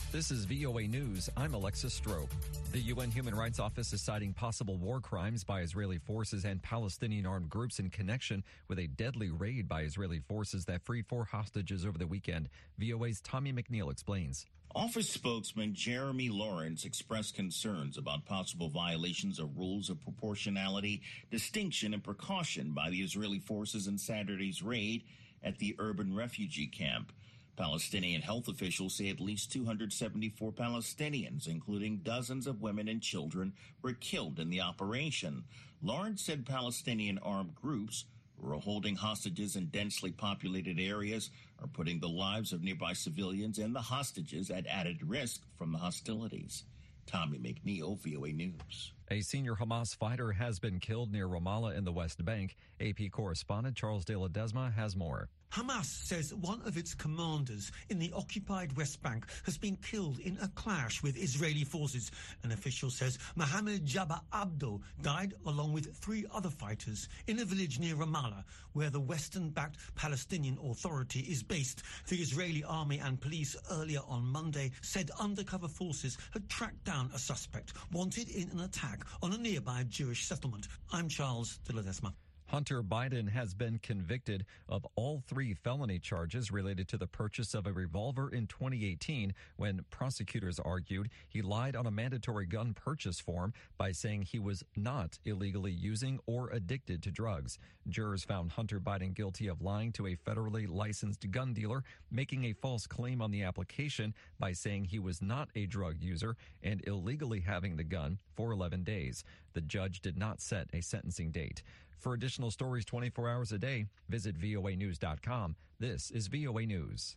This is VOA News. I'm Alexis Strope. The UN Human Rights Office is citing possible war crimes by Israeli forces and Palestinian armed groups in connection with a deadly raid by Israeli forces that freed 4 hostages over the weekend. VOA's Tommy McNeil explains. Office spokesman Jeremy Lawrence expressed concerns about possible violations of rules of proportionality, distinction, and precaution by the Israeli forces in Saturday's raid at the urban refugee camp. Palestinian health officials say at least 274 Palestinians, including dozens of women and children, were killed in the operation. Lawrence said Palestinian armed groups who are holding hostages in densely populated areas are putting the lives of nearby civilians and the hostages at added risk from the hostilities. Tommy McNeil, VOA News. A senior Hamas fighter has been killed near Ramallah in the West Bank. AP correspondent Charles de Ledesma has more. Hamas says one of its commanders in the occupied West Bank has been killed in a clash with Israeli forces. An official says Mohammed Jabba Abdo died along with 3 other fighters in a village near Ramallah, where the Western-backed Palestinian Authority is based. The Israeli army and police earlier on Monday said undercover forces had tracked down a suspect wanted in an attack on a nearby Jewish settlement. I'm Charles de Ledesma. Hunter Biden has been convicted of all 3 felony charges related to the purchase of a revolver in 2018 when prosecutors argued he lied on a mandatory gun purchase form by saying he was not illegally using or addicted to drugs. Jurors found Hunter Biden guilty of lying to a federally licensed gun dealer, making a false claim on the application by saying he was not a drug user, and illegally having the gun for 11 days. The judge did not set a sentencing date. For additional stories 24 hours a day, visit voanews.com. This is VOA News.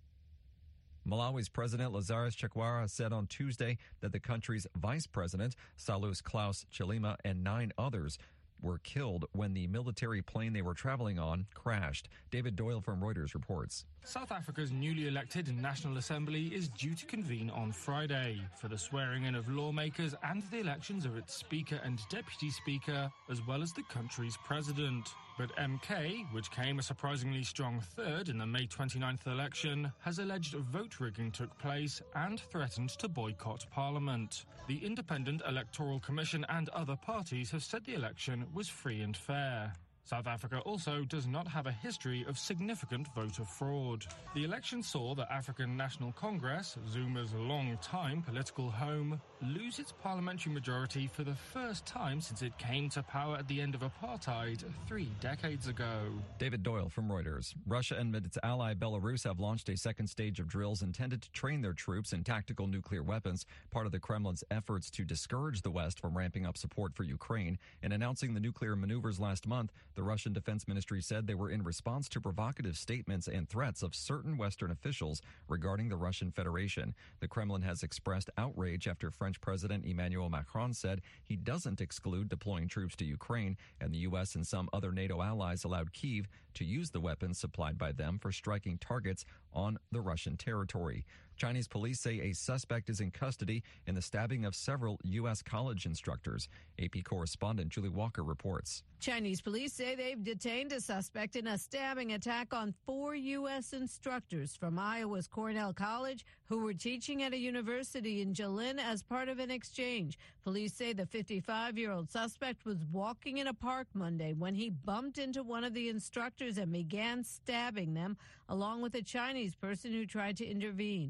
Malawi's President Lazarus Chakwera said on Tuesday that the country's vice president, Salus Klaus Chilima, and 9 others were killed when the military plane they were traveling on crashed. David Doyle from Reuters reports. South Africa's newly elected National Assembly is due to convene on Friday for the swearing-in of lawmakers and the elections of its Speaker and Deputy Speaker, as well as the country's president. But MK, which came a surprisingly strong third in the May 29th election, has alleged vote rigging took place and threatened to boycott Parliament. The Independent Electoral Commission and other parties have said the election was free and fair. South Africa also does not have a history of significant voter fraud. The election saw the African National Congress, Zuma's long-time political home, lose its parliamentary majority for the first time since it came to power at the end of apartheid 3 decades ago. David Doyle from Reuters. Russia and its ally Belarus have launched a second stage of drills intended to train their troops in tactical nuclear weapons, part of the Kremlin's efforts to discourage the West from ramping up support for Ukraine. In announcing the nuclear maneuvers last month, the Russian Defense Ministry said they were in response to provocative statements and threats of certain Western officials regarding the Russian Federation. The Kremlin has expressed outrage after French President Emmanuel Macron said he doesn't exclude deploying troops to Ukraine, and the U.S. and some other NATO allies allowed Kyiv to use the weapons supplied by them for striking targets on the Russian territory. Chinese police say a suspect is in custody in the stabbing of several U.S. college instructors. AP correspondent Julie Walker reports. Chinese police say they've detained a suspect in a stabbing attack on 4 U.S. instructors from Iowa's Cornell College who were teaching at a university in Jilin as part of an exchange. Police say the 55-year-old suspect was walking in a park Monday when he bumped into one of the instructors and began stabbing them, along with a Chinese person who tried to intervene.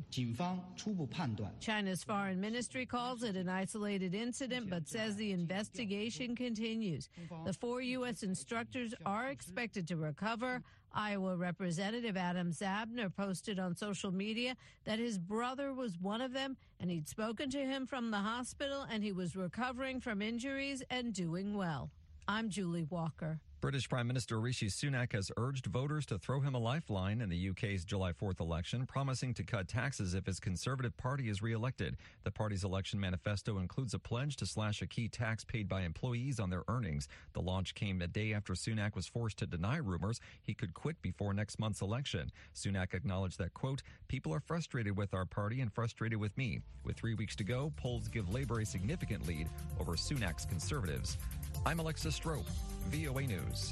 China's foreign ministry calls it an isolated incident, but says the investigation continues. The 4 U.S. instructors are expected to recover. Iowa Representative Adam Zabner posted on social media that his brother was one of them, and he'd spoken to him from the hospital, and he was recovering from injuries and doing well. I'm Julie Walker. British Prime Minister Rishi Sunak has urged voters to throw him a lifeline in the UK's July 4th election, promising to cut taxes if his Conservative Party is re-elected. The party's election manifesto includes a pledge to slash a key tax paid by employees on their earnings. The launch came a day after Sunak was forced to deny rumors he could quit before next month's election. Sunak acknowledged that, quote, people are frustrated with our party and frustrated with me. With 3 weeks to go, polls give Labour a significant lead over Sunak's Conservatives. I'm Alexis Strope, VOA News.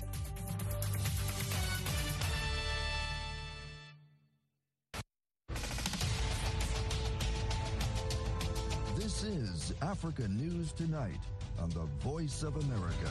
This is Africa News Tonight on the Voice of America.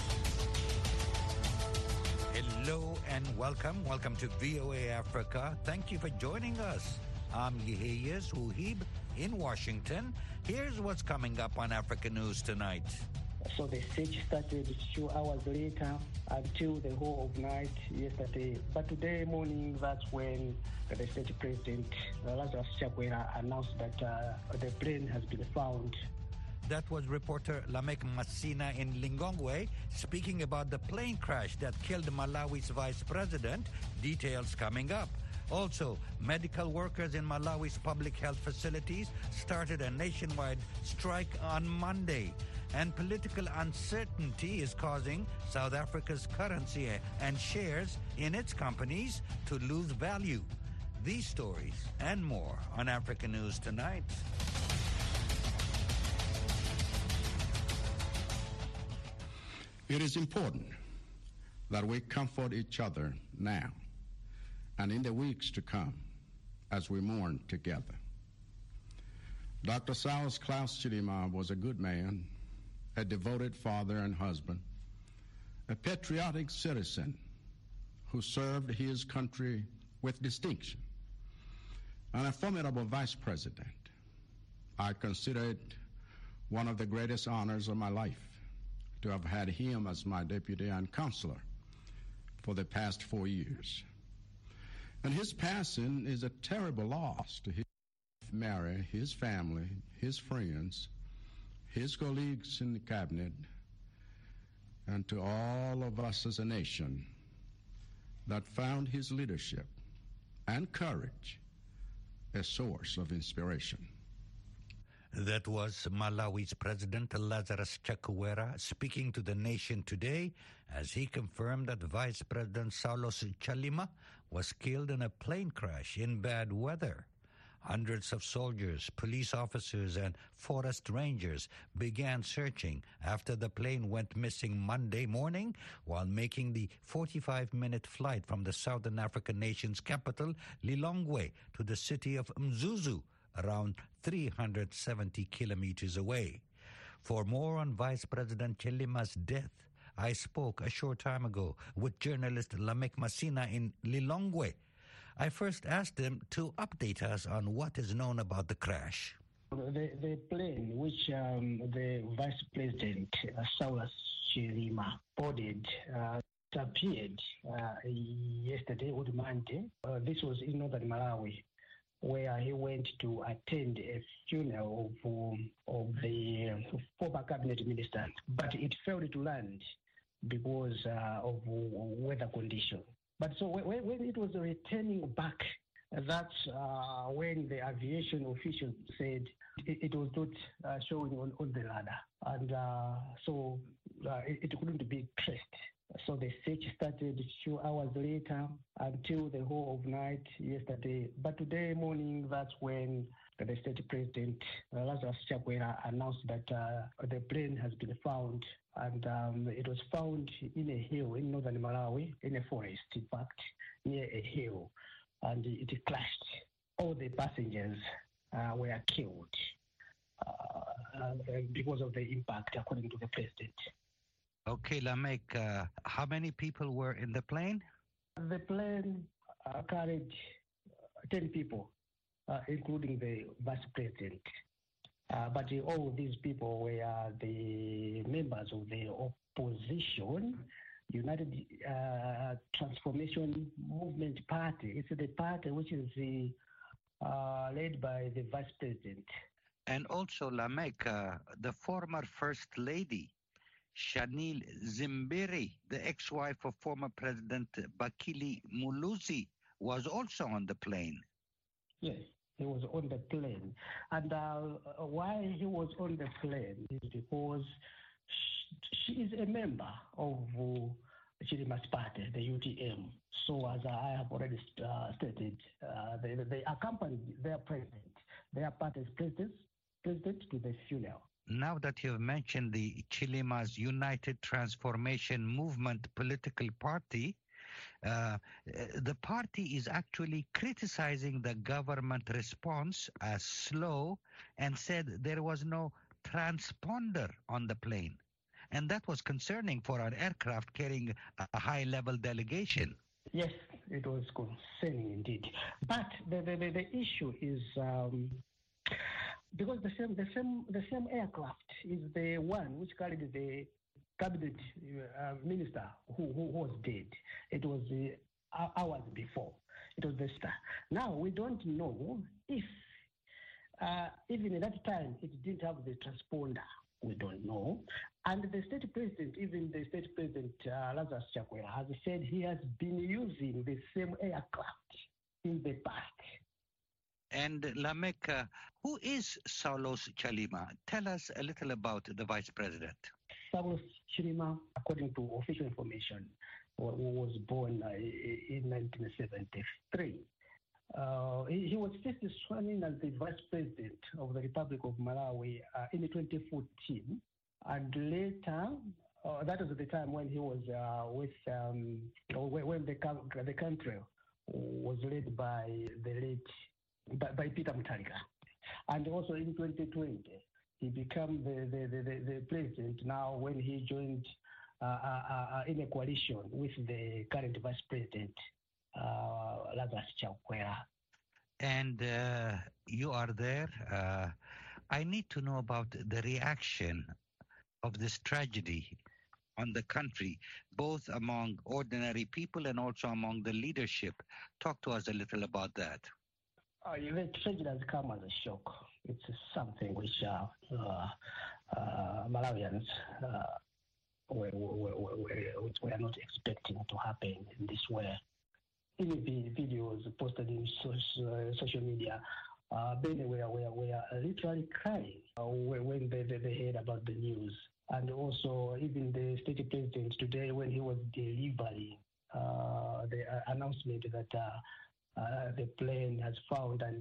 Hello and welcome. Welcome to VOA Africa. Thank you for joining us. I'm Yeheyes Uhib in Washington. Here's what's coming up on Africa News Tonight. So the siege started 2 hours later until the whole of night yesterday. But today morning, that's when the state president, Lazarus Chakwera, announced that the plane has been found. That was reporter Lamek Masina in Lilongwe speaking about the plane crash that killed Malawi's vice president. Details coming up. Also, medical workers in Malawi's public health facilities started a nationwide strike on Monday. And political uncertainty is causing South Africa's currency and shares in its companies to lose value. These stories and more on Africa News Tonight. It is important that we comfort each other now and in the weeks to come as we mourn together. Dr. Saulus Klaus Chilima was a good man, a devoted father and husband, a patriotic citizen who served his country with distinction, and a formidable vice president. I consider it one of the greatest honors of my life to have had him as my deputy and counselor for the past 4 years. And his passing is a terrible loss to his Mary, his family, his friends, his colleagues in the cabinet, and to all of us as a nation that found his leadership and courage a source of inspiration. That was Malawi's President Lazarus Chakwera speaking to the nation today as he confirmed that Vice President Saulus Chilima was killed in a plane crash in bad weather. Hundreds of soldiers, police officers, and forest rangers began searching after the plane went missing Monday morning while making the 45-minute flight from the Southern African nation's capital, Lilongwe, to the city of Mzuzu, around 370 kilometers away. For more on Vice President Chilima's death, I spoke a short time ago with journalist Lamek Masina in Lilongwe. I first asked him to update us on what is known about the crash. The plane which the Vice President Saulus Chilima boarded appeared yesterday on Monday. This was in northern Malawi, where he went to attend a funeral of the former cabinet minister, but it failed to land because of weather conditions. But so when it was returning back, that's when the aviation officials said it was not showing on the radar, and so it couldn't be traced. So the search started 2 hours later until the whole of night yesterday. But today morning, that's when the state president, Lazarus Chakwera, announced that the plane has been found. And it was found in a hill in northern Malawi, in a forest, in fact, near a hill. And it crashed. All the passengers were killed because of the impact, according to the president. Okay, Lamek, how many people were in the plane? The plane carried 10 people, including the vice president. But all these people were the members of the opposition, United Transformation Movement Party. It's the party which is led by the vice president. And also, Lamek, the former First Lady, Shanil Zimbiri, the ex-wife of former President Bakili Muluzi, was also on the plane. Yes, he was on the plane. And why he was on the plane is because she is a member of Chilima's party, the UTM. So as I have already stated, they accompanied their president, their party's president to the funeral. Now that you've mentioned the Chilima's United Transformation Movement political party, the party is actually criticizing the government response as slow and said there was no transponder on the plane. And that was concerning for an aircraft carrying a high-level delegation. Yes, it was concerning indeed. But the issue is because the same aircraft is the one which carried the cabinet minister who was dead. It was hours before. It was the star. Now we don't know if even at that time it didn't have the transponder. We don't know. And the state president, even the state president Lazarus Chakwera, has said he has been using the same aircraft in the past. And Lamek, who is Saulos Chalima? Tell us a little about the vice president. Saulos Chalima, according to official information, was born in 1973. He was first sworn in as the vice president of the Republic of Malawi in 2014, and later, that was the time when he was when the country was led by by Peter Mutharika, and also in 2020 he became the president now when he joined in a coalition with the current vice president. Lazarus Chakwera. And you are there. I need to know about the reaction of this tragedy on the country, both among ordinary people and also among the leadership. Talk to us a little about that. The tragedy has come as a shock. It's something which Malawians were not expecting to happen in this way. In the videos posted in social media, many were literally crying when they heard about the news. And also, even the state president today, when he was delivering the announcement that the plane has found and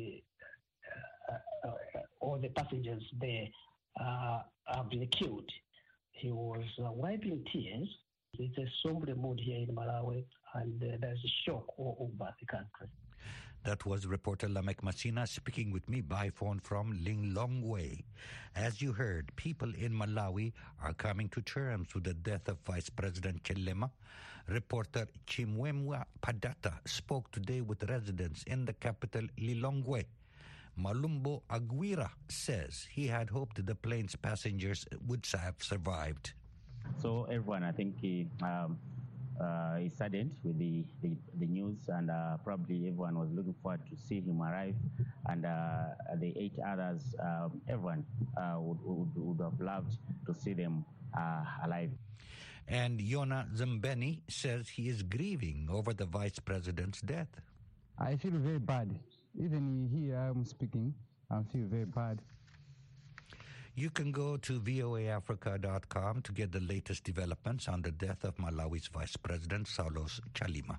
all the passengers there have been killed, he was wiping tears. It's a somber mood here in Malawi, and there's a shock all over the country. That was reporter Lamek Masina speaking with me by phone from Lilongwe. As you heard, people in Malawi are coming to terms with the death of Vice President Chalima. Reporter Chimwemwa Padata spoke today with residents in the capital Lilongwe. Malumbo Aguirre says he had hoped the plane's passengers would have survived. So everyone, I think, is saddened with the news, and probably everyone was looking forward to see him arrive, and the 8 others, everyone would have loved to see them alive. And Yona Zambeni says he is grieving over the vice president's death. I feel very bad. Even here I'm speaking, I feel very bad. You can go to voaafrica.com to get the latest developments on the death of Malawi's Vice President Saulos Chalima.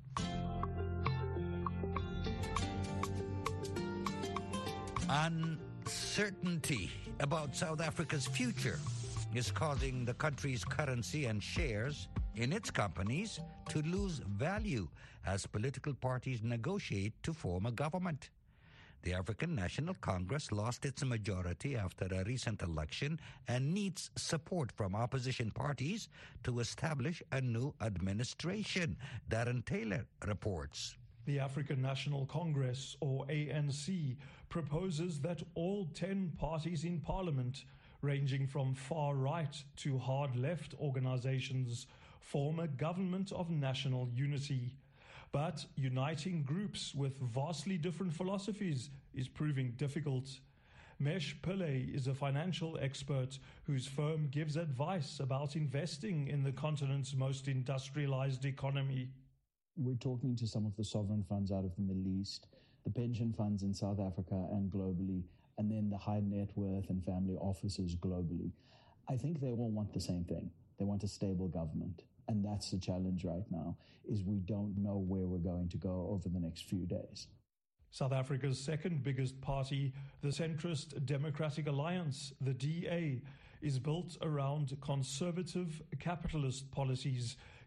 Uncertainty about South Africa's future is causing the country's currency and shares in its companies to lose value as political parties negotiate to form a government. The African National Congress lost its majority after a recent election and needs support from opposition parties to establish a new administration. Darren Taylor reports. The African National Congress, or ANC, proposes that all 10 parties in parliament, ranging from far-right to hard-left organizations, form a government of national unity. But uniting groups with vastly different philosophies is proving difficult. Mesh Pillay is a financial expert whose firm gives advice about investing in the continent's most industrialized economy. We're talking to some of the sovereign funds out of the Middle East, the pension funds in South Africa and globally, and then the high net worth and family offices globally. I think they all want the same thing. They want a stable government. And that's the challenge right now, is we don't know where we're going to go over the next few days. South Africa's second biggest party, the centrist Democratic Alliance, the DA, is built around conservative capitalist policies,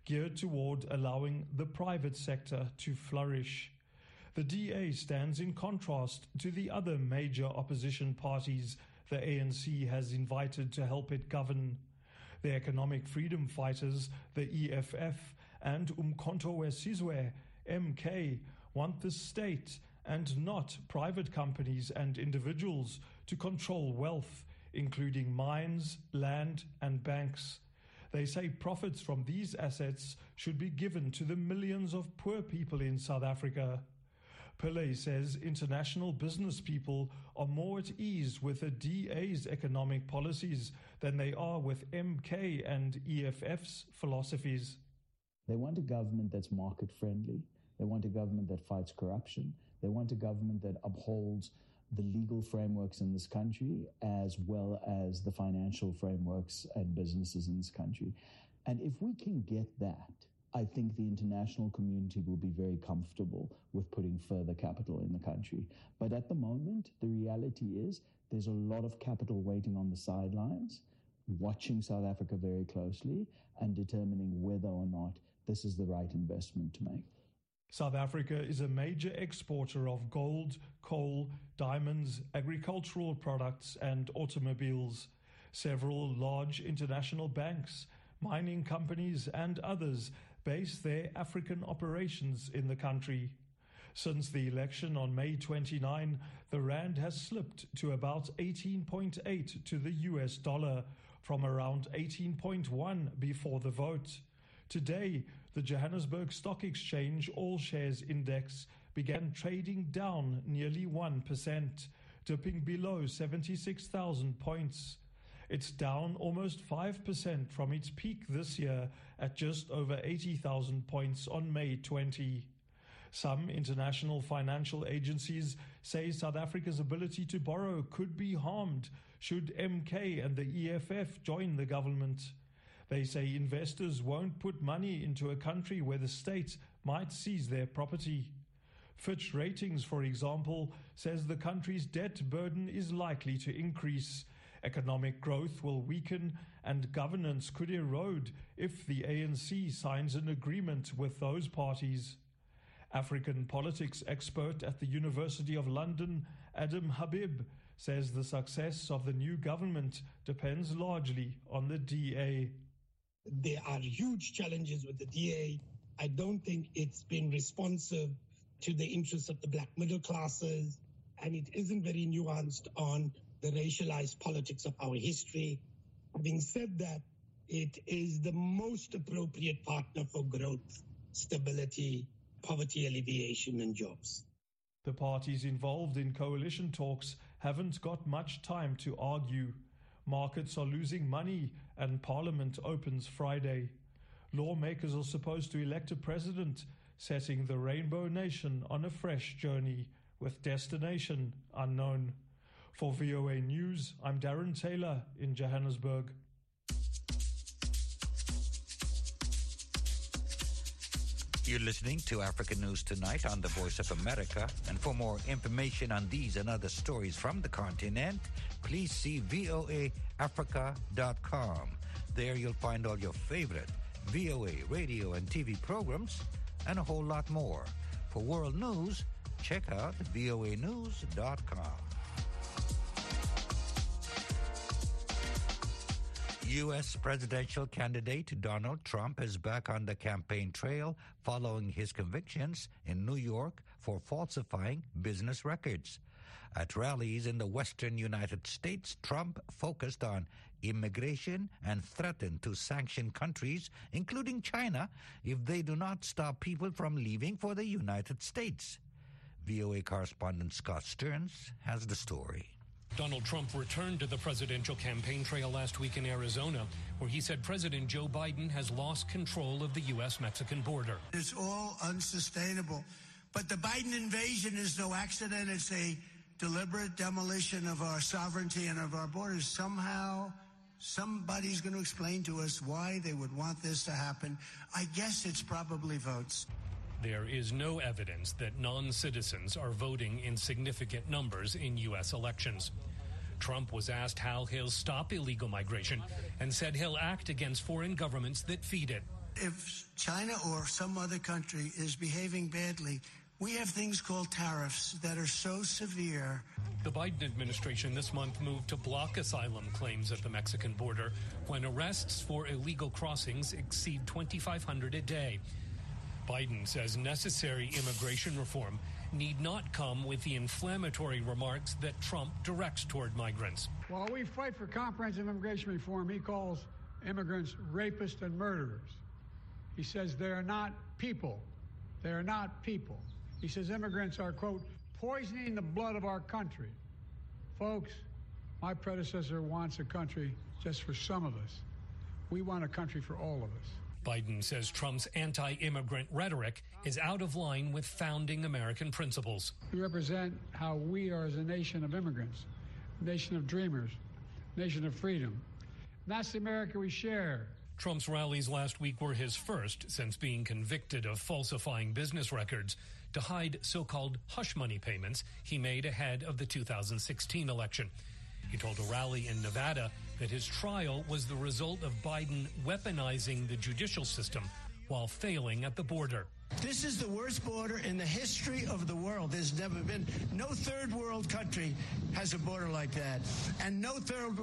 geared toward allowing the private sector to flourish. The DA stands in contrast to the other major opposition parties the ANC has invited to help it govern. The Economic Freedom Fighters, the EFF, and Umkhonto weSizwe, MK, want the state and not private companies and individuals to control wealth, including mines, land, and banks. They say profits from these assets should be given to the millions of poor people in South Africa. Pillay says international business people are more at ease with the DA's economic policies than they are with MK and EFF's philosophies. They want a government that's market-friendly. They want a government that fights corruption. They want a government that upholds the legal frameworks in this country as well as the financial frameworks and businesses in this country. And if we can get that, I think the international community will be very comfortable with putting further capital in the country. But at the moment, the reality is there's a lot of capital waiting on the sidelines, watching South Africa very closely and determining whether or not this is the right investment to make. South Africa is a major exporter of gold, coal, diamonds, agricultural products, and automobiles. Several large international banks, mining companies, and others base their African operations in the country. Since the election on May 29, the rand has slipped to about 18.8 to the US dollar from around 18.1 before the vote. Today, the Johannesburg Stock Exchange All Shares Index began trading down nearly 1%, dipping below 76,000 points. It's down almost 5% from its peak this year at just over 80,000 points on May 20. Some international financial agencies say South Africa's ability to borrow could be harmed should MK and the EFF join the government. They say investors won't put money into a country where the state might seize their property. Fitch Ratings, for example, says the country's debt burden is likely to increase. Economic growth will weaken and governance could erode if the ANC signs an agreement with those parties. African politics expert at the University of London, Adam Habib, says the success of the new government depends largely on the DA. There are huge challenges with the DA. I don't think it's been responsive to the interests of the black middle classes, and it isn't very nuanced on the racialized politics of our history. Having said that, it is the most appropriate partner for growth, stability, poverty alleviation, and jobs. The parties involved in coalition talks haven't got much time to argue. Markets are losing money and Parliament opens Friday. Lawmakers are supposed to elect a president, setting the Rainbow Nation on a fresh journey with destination unknown. For VOA News, I'm Darren Taylor in Johannesburg. You're listening to African News Tonight on the Voice of America. And for more information on these and other stories from the continent, please see voaafrica.com. There you'll find all your favorite VOA radio and TV programs and a whole lot more. For world news, check out voanews.com. U.S. presidential candidate Donald Trump is back on the campaign trail following his convictions in New York for falsifying business records. At rallies in the western United States, Trump focused on immigration and threatened to sanction countries, including China, if they do not stop people from leaving for the United States. VOA correspondent Scott Stearns has the story. Donald Trump returned to the presidential campaign trail last week in Arizona, where he said President Joe Biden has lost control of the U.S.-Mexican border. It's all unsustainable. But the Biden invasion is no accident. It's a deliberate demolition of our sovereignty and of our borders. Somehow, somebody's going to explain to us why they would want this to happen. I guess it's probably votes. There is no evidence that non-citizens are voting in significant numbers in U.S. elections. Trump was asked how he'll stop illegal migration and said he'll act against foreign governments that feed it. if China or some other country is behaving badly, we have things called tariffs that are so severe. The Biden administration this month moved to block asylum claims at the Mexican border when arrests for illegal crossings exceed 2,500 a day. Biden says necessary immigration reform need not come with the inflammatory remarks that Trump directs toward migrants. While we fight for comprehensive immigration reform, he calls immigrants rapists and murderers. He says they are not people. They are not people. He says immigrants are, quote, poisoning the blood of our country. Folks, my predecessor wants a country just for some of us. We want a country for all of us. Biden says Trump's anti-immigrant rhetoric is out of line with founding American principles. We represent how we are as a nation of immigrants, nation of dreamers, nation of freedom. And that's the America we share. Trump's rallies last week were his first since being convicted of falsifying business records to hide so-called hush money payments he made ahead of the 2016 election. He told a rally in Nevada that his trial was the result of Biden weaponizing the judicial system while failing at the border. This is the worst border in the history of the world. There's never been, no third world country has a border like that. And no third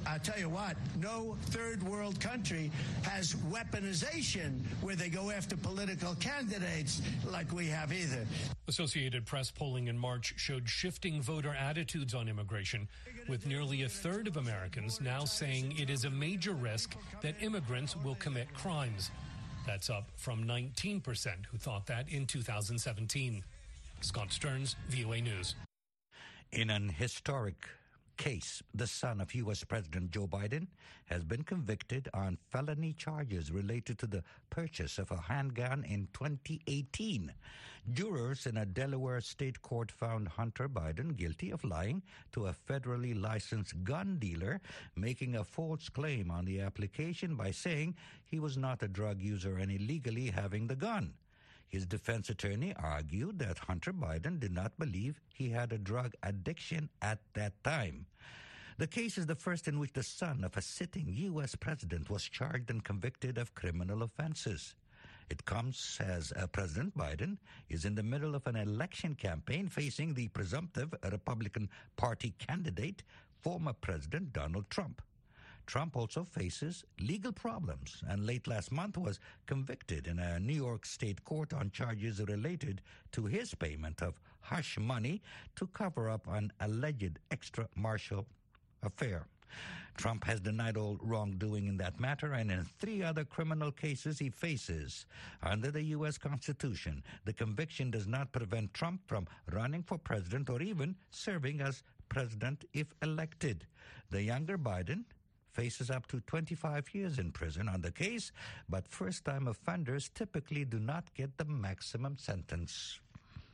world country has weaponization where they go after political candidates like we have either. Associated Press polling in March showed shifting voter attitudes on immigration, with nearly a third of Americans now saying it is a major risk that immigrants will commit crimes. That's up from 19% who thought that in 2017. Scott Stearns, VOA News. In an historic case, the son of U.S. President Joe Biden has been convicted on felony charges related to the purchase of a handgun in 2018. Jurors in a Delaware state court found Hunter Biden guilty of lying to a federally licensed gun dealer, making a false claim on the application by saying he was not a drug user and illegally having the gun. His defense attorney argued that Hunter Biden did not believe he had a drug addiction at that time. The case is the first in which the son of a sitting U.S. president was charged and convicted of criminal offenses. It comes as President Biden is in the middle of an election campaign facing the presumptive Republican Party candidate, former President Donald Trump. Trump also faces legal problems and late last month was convicted in a New York state court on charges related to his payment of hush money to cover up an alleged extramarital affair. Trump has denied all wrongdoing in that matter, and in 3 other criminal cases he faces. Under the U.S. Constitution, the conviction does not prevent Trump from running for president or even serving as president if elected. The younger Biden faces up to 25 years in prison on the case, but first-time offenders typically do not get the maximum sentence.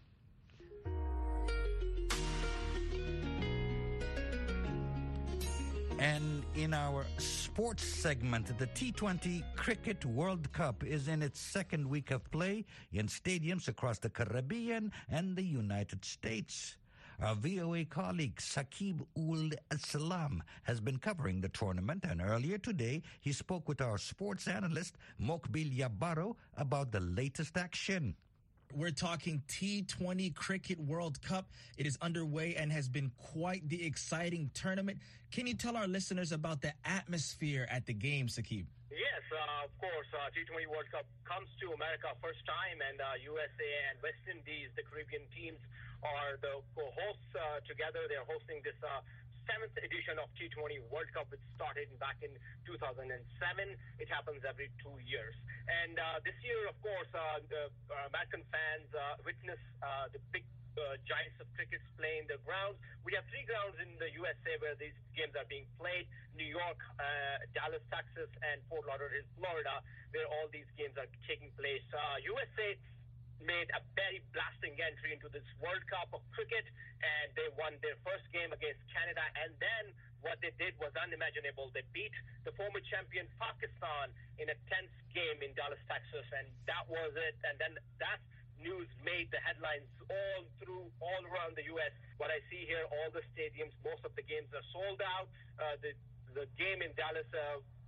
And in our sports segment, the T20 Cricket World Cup is in its second week of play in stadiums across the Caribbean and the United States. Our VOA colleague Saqib Ul-Salam has been covering the tournament, and earlier today he spoke with our sports analyst Mokbil Yabaro about the latest action. We're talking T20 Cricket World Cup. It is underway and has been quite the exciting tournament. Can you tell our listeners about the atmosphere at the game, Saqib? Yes, of course. T20 World Cup comes to America first time, and USA and West Indies, the Caribbean teams, are the co-hosts together. They're hosting this 7th edition of T20 World Cup, which started back in 2007. It happens every 2 years. And this year, of course, the American fans witness the big giants of cricket playing the grounds. We have 3 grounds in the USA where these games are being played: New York, Dallas, Texas, and Fort Lauderdale, Florida, where all these games are taking place. USA made a very blasting entry into this World Cup of cricket, and they won their first game against Canada, and then what they did was unimaginable. They beat the former champion Pakistan in a tense game in Dallas, Texas, and that was it. And then that news made the headlines all around the U.S. What I see here, all the stadiums, most of the games are sold out. The game in Dallas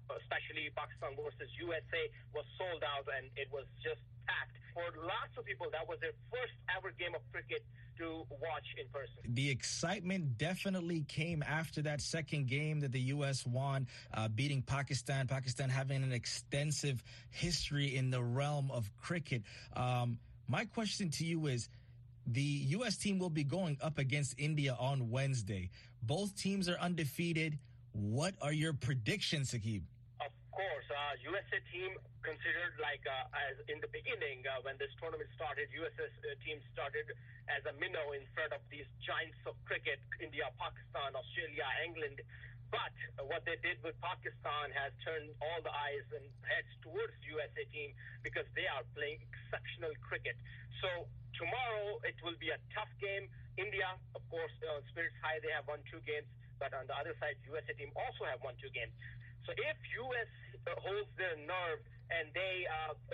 especially Pakistan versus USA, was sold out and it was just packed. For lots of people, that was their first ever game of cricket to watch in person. The excitement definitely came after that second game that the U.S. won, beating Pakistan. Pakistan having an extensive history in the realm of cricket. My question to you is, the U.S. team will be going up against India on Wednesday. Both teams are undefeated. What are your predictions, Saqib? Of course, USA team considered as in the beginning when this tournament started, USA team started as a minnow in front of these giants of cricket, India, Pakistan, Australia, England. But what they did with Pakistan has turned all the eyes and heads towards USA team because they are playing exceptional cricket. So tomorrow it will be a tough game. India, of course, spirits high, they have won 2 games. But on the other side, USA team also have won 2 games. So if US holds their nerve and they,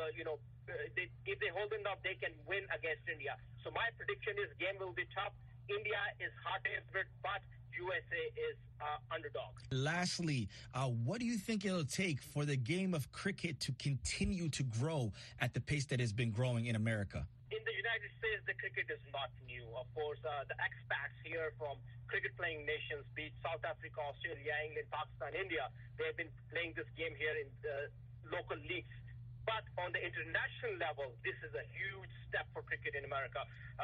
if they hold it up, they can win against India. So my prediction is game will be tough. India is hard favorite, but USA is underdog. Lastly, what do you think it'll take for the game of cricket to continue to grow at the pace that has been growing in America? In the United States, the cricket is not new. Of course, the expats here from cricket-playing nations, be it South Africa, Australia, England, Pakistan, India, they have been playing this game here in the local leagues. But on the international level, this is a huge step for cricket in America.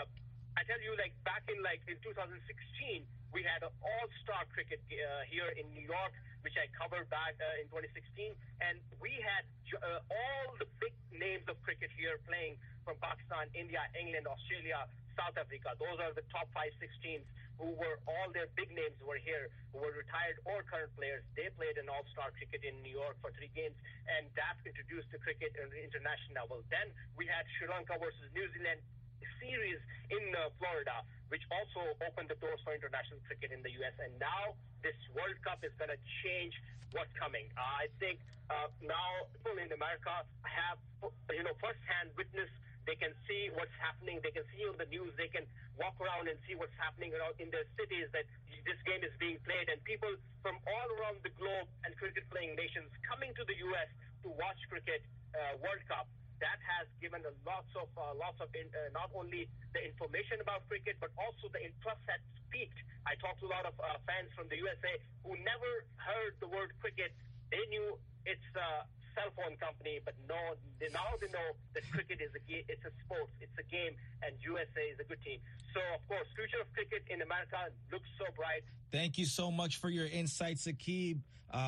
I tell you, back in 2016, we had an all-star cricket here in New York, which I covered back in 2016, and we had all the big names of cricket here playing from Pakistan, India, England, Australia, South Africa. Those are the top 5-6 teams who were all their big names were here, who were retired or current players. They played an all-star cricket in New York for 3 games, and that introduced the cricket at the international level. Then we had Sri Lanka versus New Zealand series in Florida, which also opened the doors for international cricket in the U.S. And now this World Cup is going to change what's coming. I think now people in America have, first-hand witness. They can see what's happening. They can see on the news. They can walk around and see what's happening in their cities that this game is being played. And people from all around the globe and cricket-playing nations coming to the U.S. to watch cricket World Cup. That has given lots of not only the information about cricket, but also the interest has peaked. I talked to a lot of fans from the USA who never heard the word cricket. They knew it's a cell phone company, but now they know that cricket is it's a sport, it's a game, and USA is a good team. So, of course, future of cricket in America looks so bright. Thank you so much for your insights, Saqib.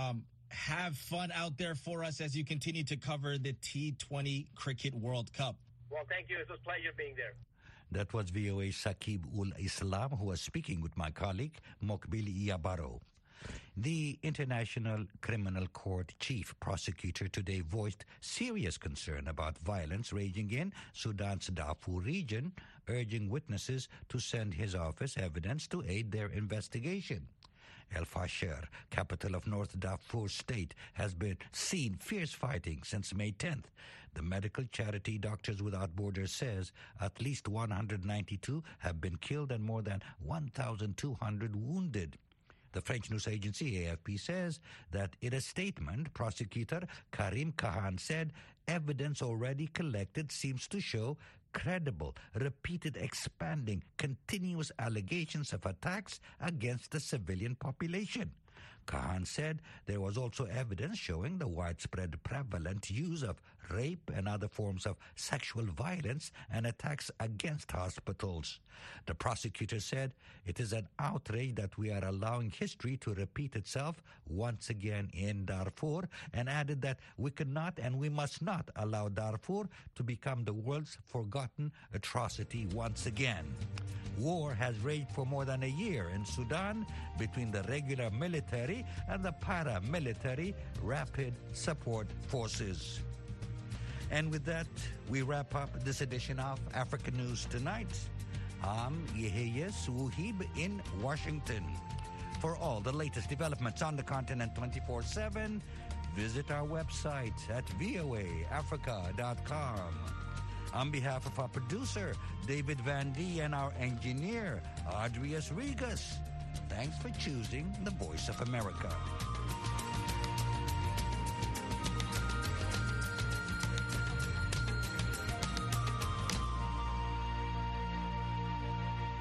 Have fun out there for us as you continue to cover the T20 Cricket World Cup. Well, thank you. It was a pleasure being there. That was VOA Saqib ul Islam, who was speaking with my colleague, Mokbil Yabaro. The International Criminal Court chief prosecutor today voiced serious concern about violence raging in Sudan's Darfur region, urging witnesses to send his office evidence to aid their investigation. El Fasher, capital of North Darfur State, has been seen fierce fighting since May 10th. The medical charity Doctors Without Borders says at least 192 have been killed and more than 1,200 wounded. The French news agency AFP says that in a statement, prosecutor Karim Khan said evidence already collected seems to show credible, repeated, expanding, continuous allegations of attacks against the civilian population. Khan said there was also evidence showing the widespread prevalent use of rape and other forms of sexual violence and attacks against hospitals. The prosecutor said it is an outrage that we are allowing history to repeat itself once again in Darfur, and added that we cannot and we must not allow Darfur to become the world's forgotten atrocity once again. War has raged for more than a year in Sudan between the regular military and the paramilitary Rapid Support Forces. And with that, we wrap up this edition of Africa News Tonight. I'm Yehia Suhib in Washington. For all the latest developments on the continent 24/7, visit our website at voaafrica.com. On behalf of our producer, David Van D, and our engineer, Adrius Regas, thanks for choosing the Voice of America.